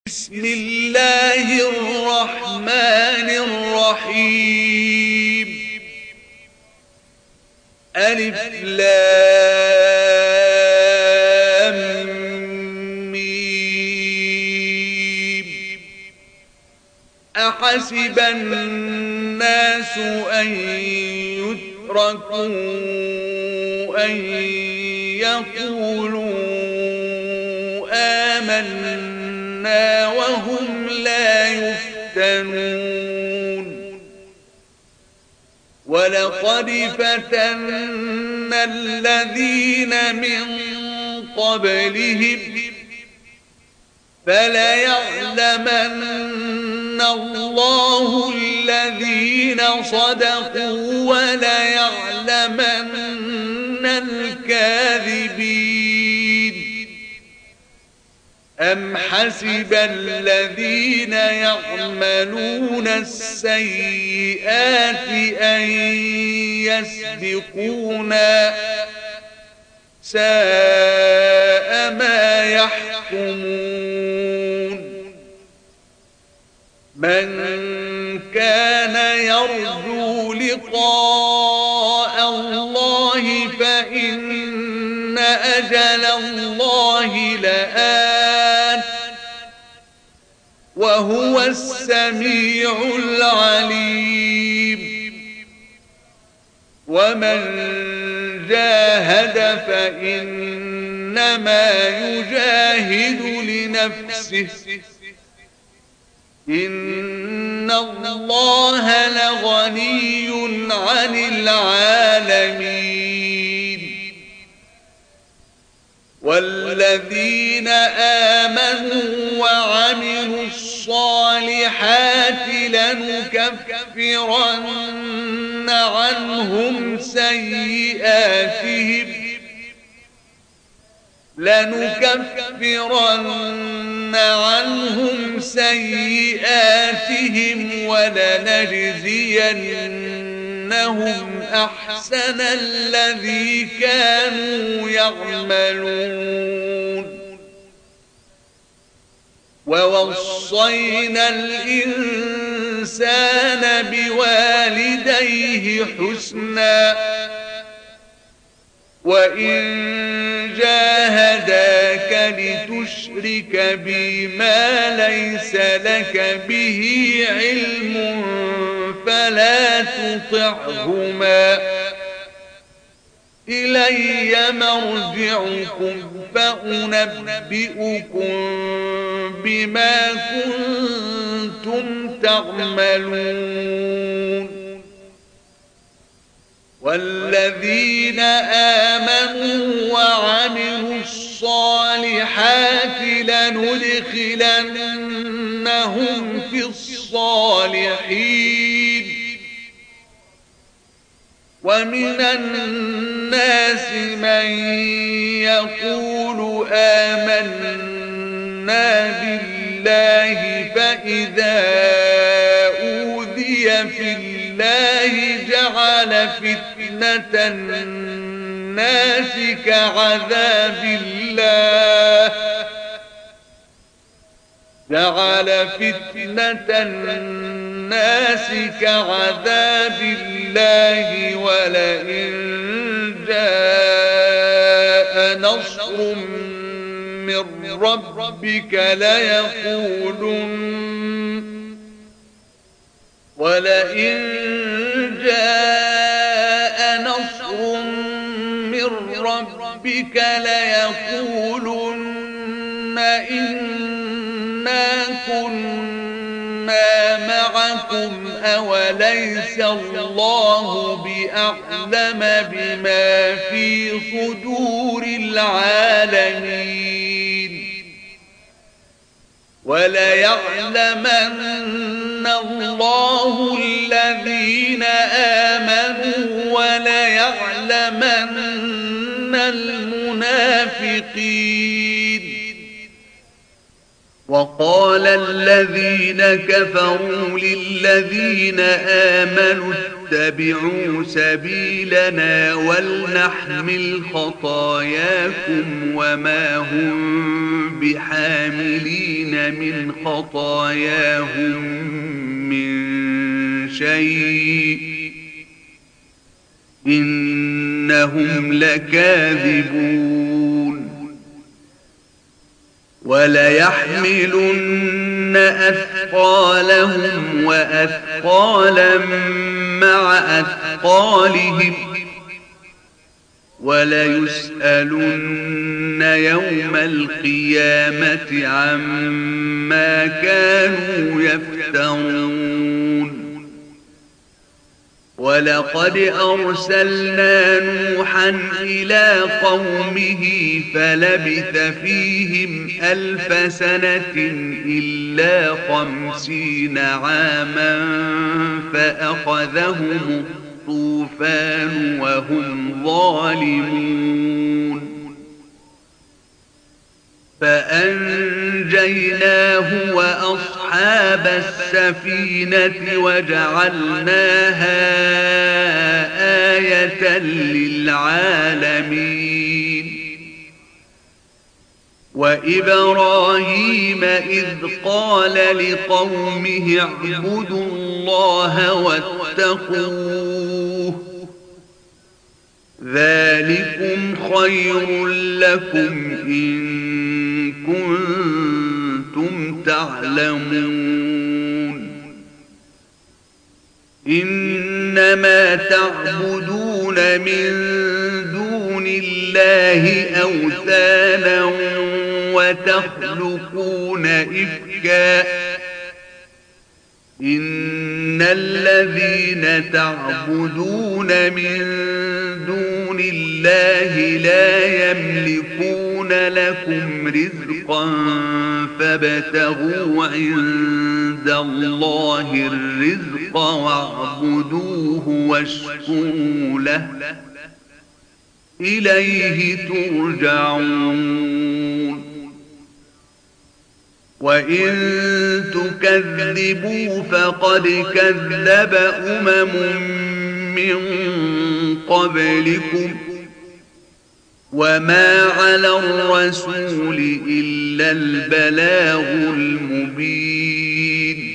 بسم الله الرحمن الرحيم. ألف لام ميم. أحسب الناس أن يتركوا أن يقولوا آمنا وهم لا يفتنون. ولقد فتنا الذين من قبلهم فليعلمن الله الذين صدقوا وليعلمن الكاذبين. أم حسب الذين يعملون السيئات أن يسبقونا ساء ما يحكمون. من كان يرجو لقاء الله فإن أجل الله لآت وهو السميع العليم. ومن جاهد فإنما يجاهد لنفسه إن الله لغني عن العالمين. والذين آمنوا وعملوا الصالحات لنكفرن عنهم سيئاتهم ولنجزينهم أحسن الذي كانوا يعملون. ووصينا الإنسان بوالديه حسنا وإن جاهداك لتشرك بي ما ليس لك به علم فلا تطعهما إلي مرجعكم فأنبئكم بما كنتم تعملون. والذين آمنوا وعملوا الصالحات لندخلنهم في الصالحين. ومن الناس من يقول آمنا بالله فإذا أوذي في الله جعل فتنة الناس كعذاب الله ولئن جاء نصر من ربك ليقولن إنا كنا معكم أوليس الله بأعلم بما في صدور العالمين. وليعلمن الله الذين آمنوا وليعلمن المنافقين. وقال الذين كفروا للذين آمنوا واتبعوا سبيلنا ولنحمل خطاياكم وما هم بحاملين من خطاياهم من شيء إنهم لكاذبون وليحملن أثقالهم وأثقالا مع أثقالهم وليسألن يوم القيامة عما كانوا يفترون ولقد أرسلنا نوحا إلى قومه فلبث فيهم 1000 سنة إلا 50 عاما فأخذهم الطوفان وهم ظالمون فأنجيناه وأصحاب السفينة وجعلناها آية للعالمين وإبراهيم إذ قال لقومه اعبدوا الله واتقوه ذلكم خير لكم إن كنتم تعلمون إنما تعبدون من دون الله أوثانا وتخلقون إفكا إن الذين تعبدون من دون الله لا يملكون لكم رزقا فابتغوا عند الله الرزق واعبدوه واشكروا له إليه ترجعون وإن تكذبوا فقد كذب من قبلكم وما على الرسول إلا البلاغ المبين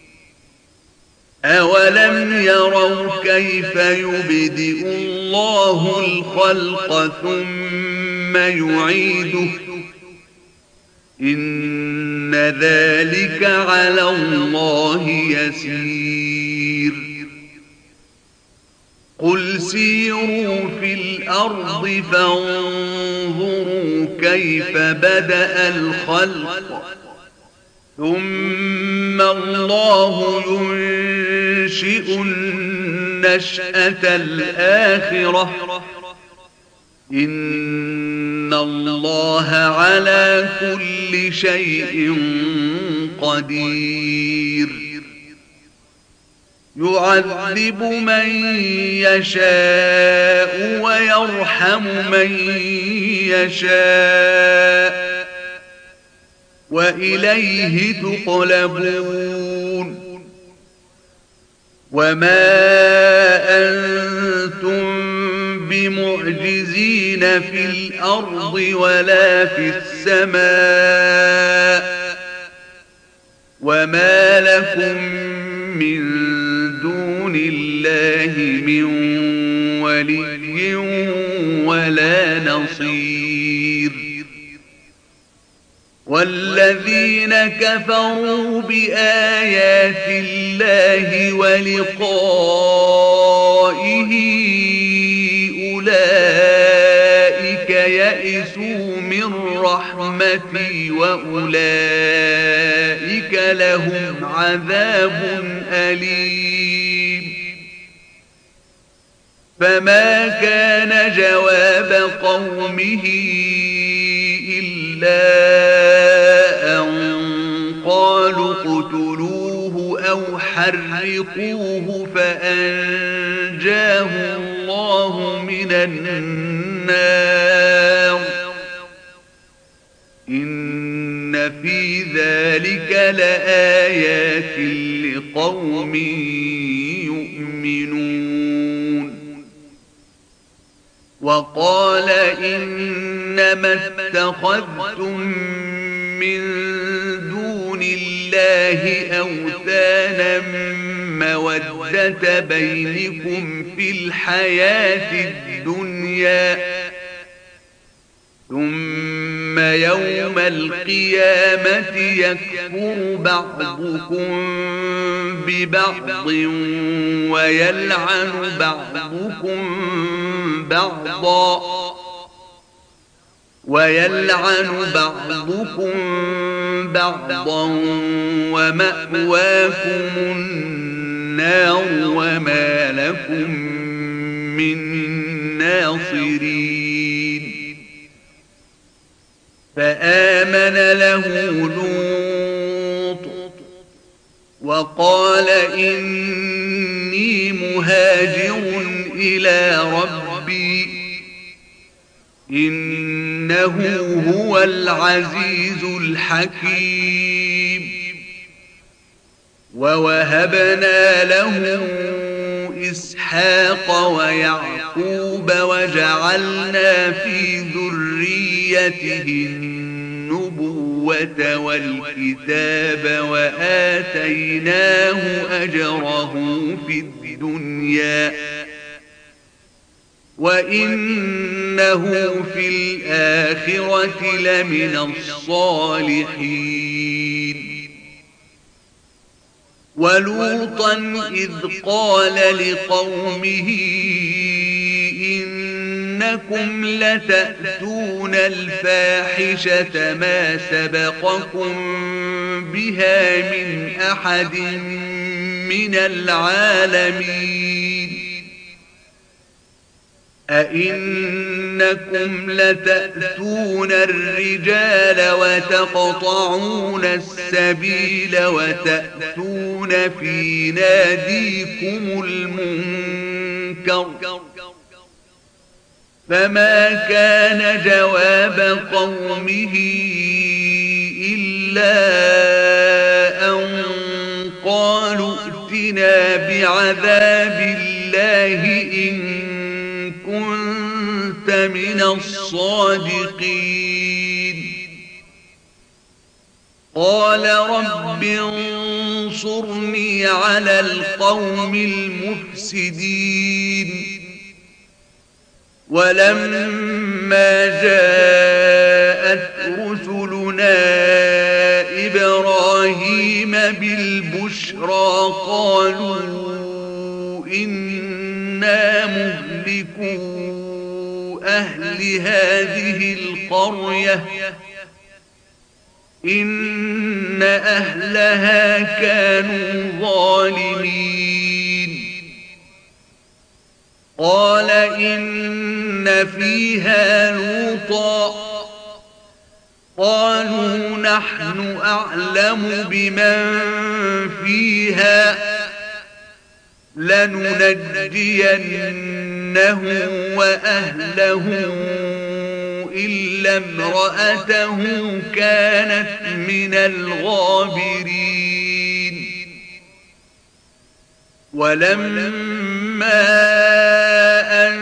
أولم يروا كيف يبدئ الله الخلق ثم يعيده إن ذلك على الله يسير قل سيروا في الأرض فانظروا كيف بدأ الخلق ثم الله ينشئ النشأة الآخرة إن الله على كل شيء قدير يعذب من يشاء ويرحم من يشاء وإليه تقلبون وما أنتم بمعجزين في الأرض ولا في السماء وما لكم من دون الله من ولي ولا نصير والذين كفروا بآيات الله ولقائه أولئك يئسوا من رحمتي وأولئك لهم عذاب أليم فما كان جواب قومه إلا أن قالوا اقتلوه أو حرقوه فأنجاه الله من النار إن في ذلك لآيات لقوم يؤمنون وقال إنما اتخذتم من دون الله أوثانا مودة بينكم في الحياة الدنيا ثم يوم القيامة يكفر بعضكم ببعض ويلعن بعضكم بعضا ومأواكم النار وما لكم من ناصرين فآمن له لوط وقال إني مهاجر إلى ربي إنه هو العزيز الحكيم ووهبنا له إسحاق ويعقوب وجعلنا في ذريته النبوة والكتاب وآتيناه أجره في الدنيا وإنه في الآخرة لمن الصالحين ولوطا إذ قال لقومه إنكم لتأتون الفاحشة ما سبقكم بها من أحد من العالمين أئنكم لتأتون الرجال وتقطعون السبيل وتأتون في ناديكم المنكر فما كان جواب قومه إلا أن قالوا ائتنا بعذاب الله إن كنت من الصادقين قال رب انصرني على القوم المفسدين ولما جاءت رسلنا إبراهيم بالبشرى قالوا إنا مهلكو أهل هذه القرية إن أهلها كانوا ظالمين قال إن فيها لوطا قالوا نحن أعلم بمن فيها لننجينه وأهله إلا امرأته كانت من الغابرين ولما أن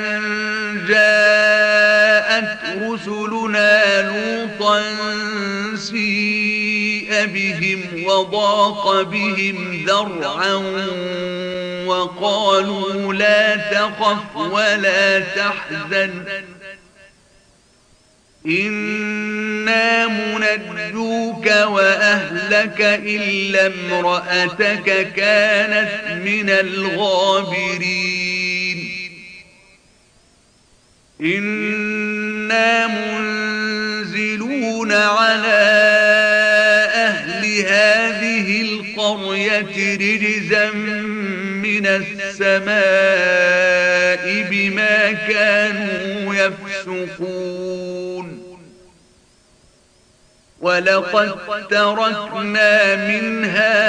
جاءت رسلنا لوطا سيء بهم وضاق بهم ذرعا وقالوا لا تخف ولا تحزن إنا منجوك وأهلك إلا امرأتك كانت من الغابرين إنا منزلون على أهل هذه القرية رجزا من السماء بما كانوا يفسقون ولقد تركنا منها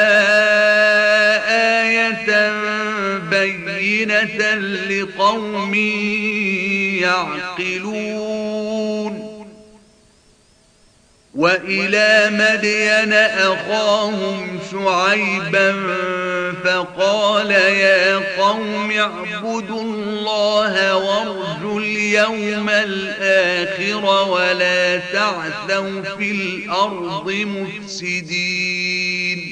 آية بينة لقوم يعقلون وإلى مدين أخاهم شعيبا فقال يا قوم اعبدوا الله وارجوا اليوم الآخر ولا تعثوا في الأرض مفسدين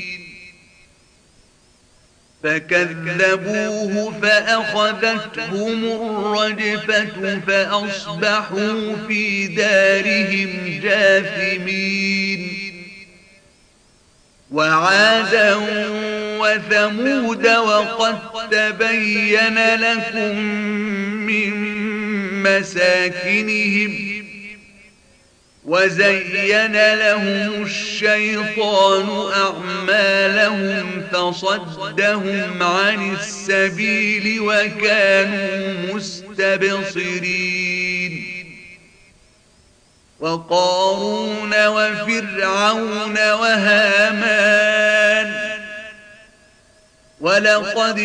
فكذبوه فأخذتهم الرجفة فأصبحوا في دارهم جاثمين وعادا وثمود وقد تبين لكم من مساكنهم وزين لهم الشيطان أعمالهم فصدهم عن السبيل وكانوا مستبصرين وقارون وفرعون وهامان ولقد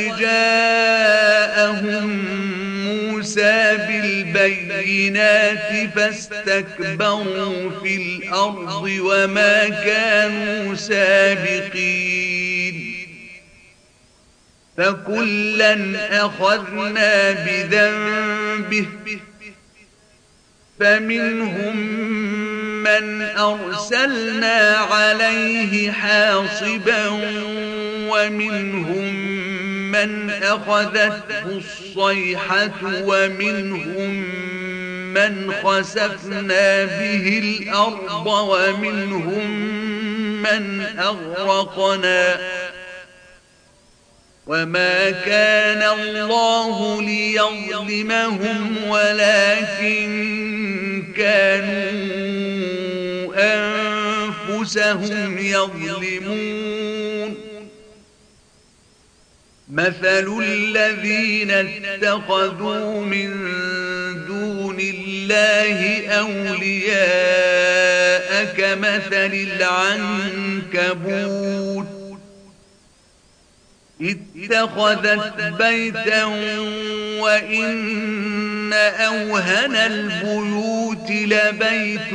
جاءهم موسى بالبينات فاستكبروا في الأرض وما كانوا سابقين فكلا أخذنا بذنبه فمنهم من أرسلنا عليه حاصبا ومنهم من أخذته الصيحة ومنهم من خسفنا به الأرض ومنهم من أغرقنا وما كان الله ليظلمهم ولكن كانوا أنفسهم يظلمون مثل الذين اتخذوا من دون الله أولياء كمثل العنكبوت اتخذت بيتا وإن أوهن البيوت لبيت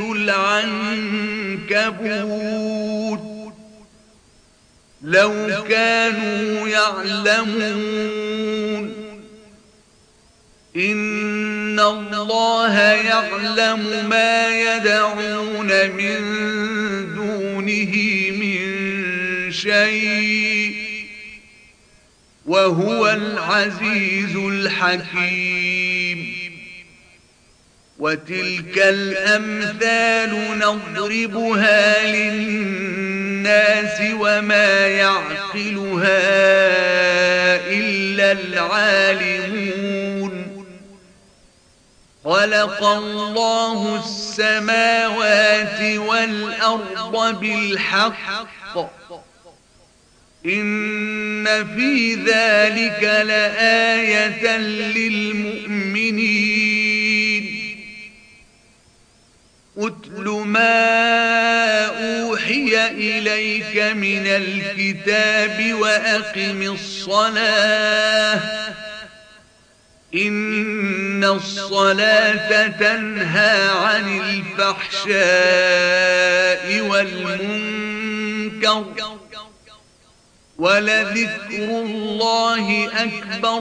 العنكبوت لو كانوا يعلمون إن الله يعلم ما يدعون من دونه من شيء وهو العزيز الحكيم وتلك الأمثال نضربها للناس وما يعقلها إلا العالمون خلق الله السماوات والأرض بالحق إن في ذلك لآية للمؤمنين أتل ما أوحي إليك من الكتاب وأقم الصلاة إن الصلاة تنهى عن الفحشاء والمنكر ولذكر الله أكبر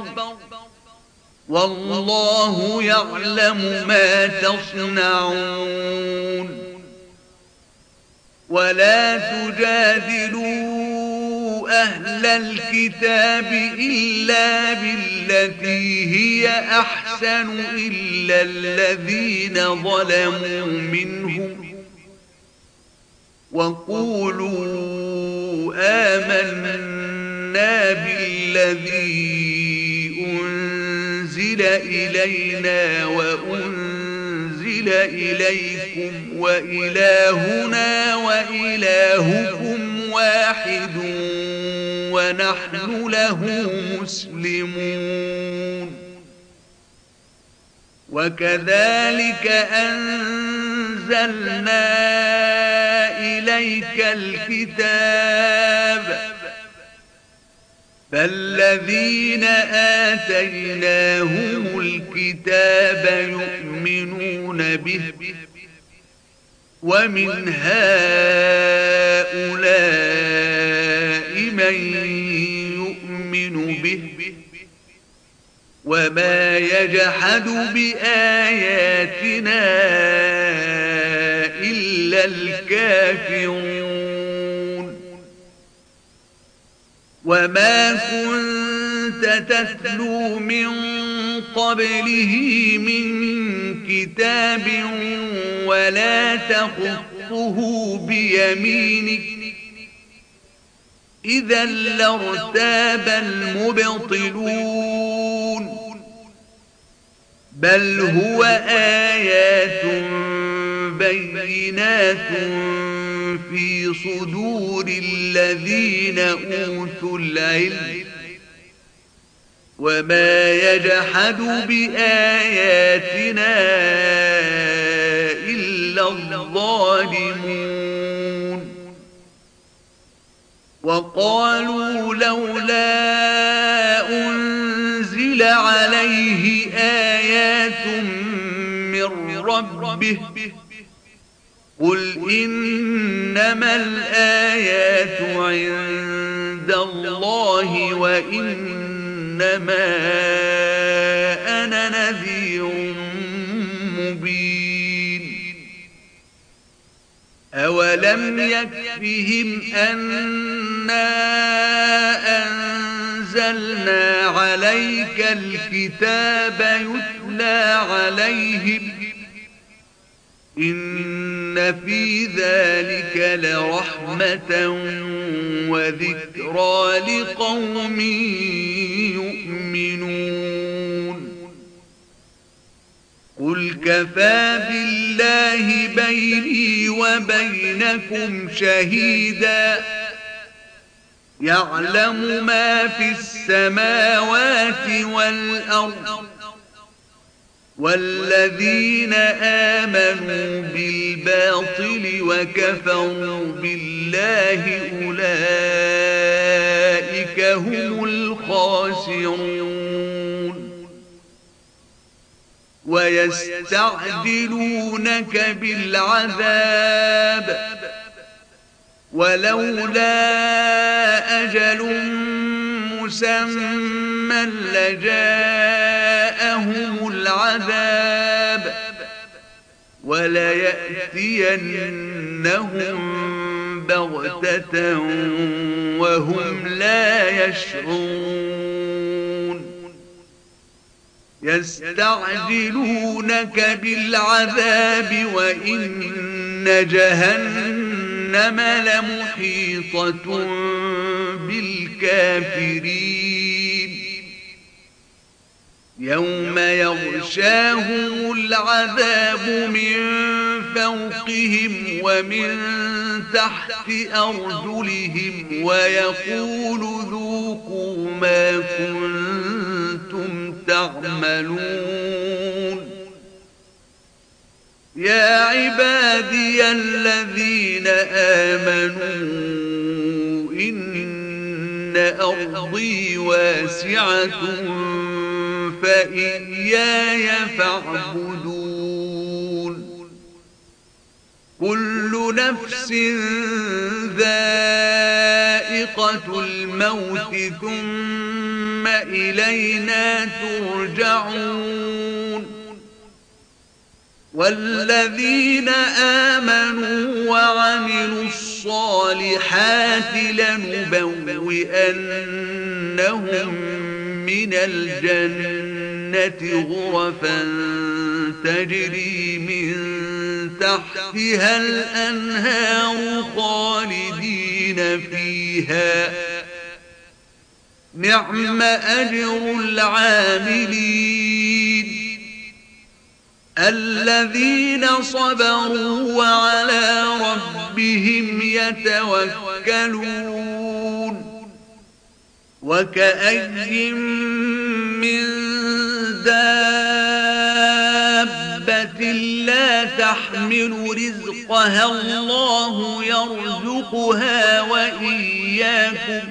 والله يعلم ما تصنعون ولا تجادلوا أهل الكتاب إلا بالتي هي أحسن إلا الذين ظلموا منهم وقولوا آمنا بالذي أنزل إلينا وأنزل إليكم وإلهنا وإلهكم واحد ونحن له مسلمون وكذلك أنزلنا إليك الكتاب فالذين آتيناهم الكتاب يؤمنون به ومن هؤلاء من يؤمن به وما يجحد بآياتنا إلا الكافرون وما كنت تتلو من قبله من كتاب ولا تخطه بيمينك إذا لارتاب المبطلون بل هو آيات بينات في صدور الذين أوتوا العلم وما يجحد بآياتنا إلا الظالمون وقالوا لولا أنزل عليه آيات من ربه قل إنما الآيات عند الله وإنما أنا نذير مبين أولم يكفهم أنا أنزلنا عليك الكتاب يتلى عليهم إن في ذلك لرحمة وذكرى لقوم يؤمنون قل كفى بالله بيني وبينكم شهيدا يعلم ما في السماوات والأرض والذين آمنوا بالباطل وكفروا بالله أولئك هم الخاسرون ويستعجلونك بالعذاب ولولا أجل مسمى لجاءهم العذاب وليأتينهم بغتة وهم لا يشعرون يستعجلونك بالعذاب وإن جهنم لمحيطة بالكافرين يوم يغشاهم العذاب من فوقهم ومن تحت أرجلهم ويقول ذوقوا ما كنتم تعملون يا عبادي الذين آمنوا إن أرضي واسعة فإياي فاعبدون كل نفس ذائقة الموت ثم إلينا ترجعون والذين آمنوا وعملوا الصالحات لنبوئنهم من الجنة غرفا تجري من تحتها الأنهار خالدين فيها نعم أجر العاملين الذين صبروا وعلى ربهم يتوكلون وكأي من دابة لا تحمل رزقها الله يرزقها وإياكم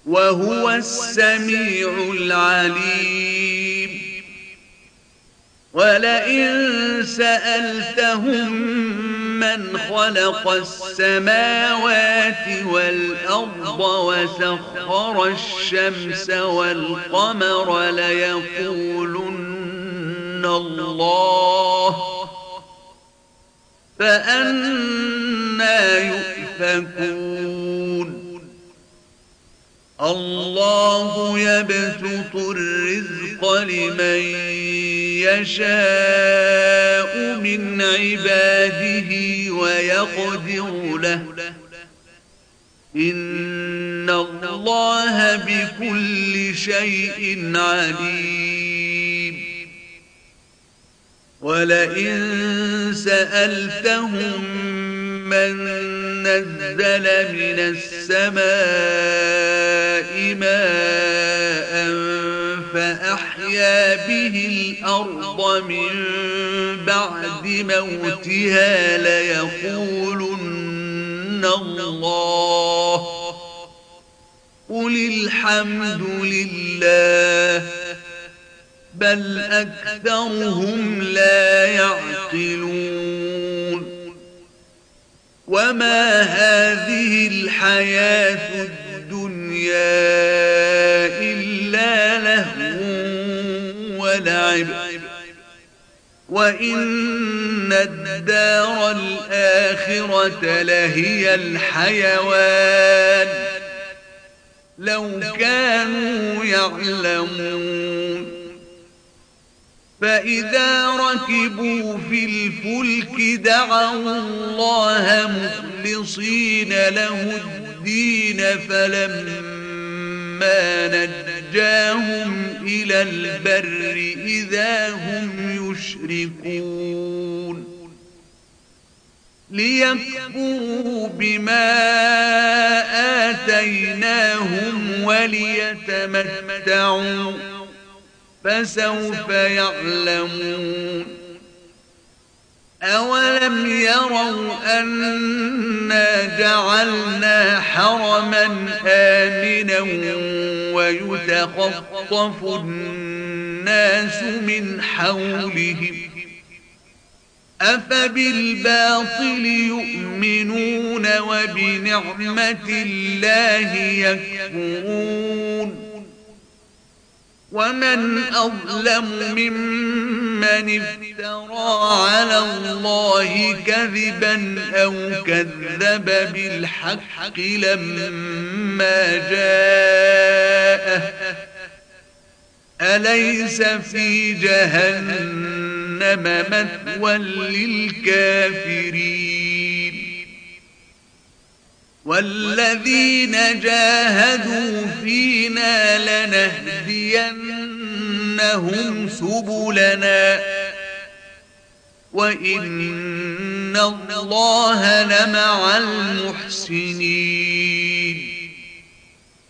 وهو السميع العليم ولئن سألتهم من خلق السماوات والأرض وسخر الشمس والقمر ليقولن الله فأنى يؤفكون الله يبسط الرزق لمن يشاء من عباده ويقدر له إن الله بكل شيء عليم ولئن سألتهم من نزل من السماء ماء فأحيا به الأرض من بعد موتها ليقولن الله قل الحمد لله بل أكثرهم لا يعقلون وما هذه الحياة الدنيا إلا لهو ولعب وإن الدار الآخرة لهي الحيوان لو كانوا يعلمون فإذا ركبوا في الفلك دعوا الله مخلصين له الدين فلما نجاهم إلى البر إذا هم يشركون ليكفروا بما آتيناهم وليتمتعوا فسوف يعلمون أولم يروا أنا جعلنا حرما آمنا ويتخطف الناس من حولهم أفبالباطل يؤمنون وبنعمة الله يكفرون ومن أظلم ممن افترى على الله كذبا أو كذب بالحق لما جاءه أليس في جهنم مثوى للكافرين والذين جاهدوا فينا لنهدينهم سبلنا وإن الله لمع المحسنين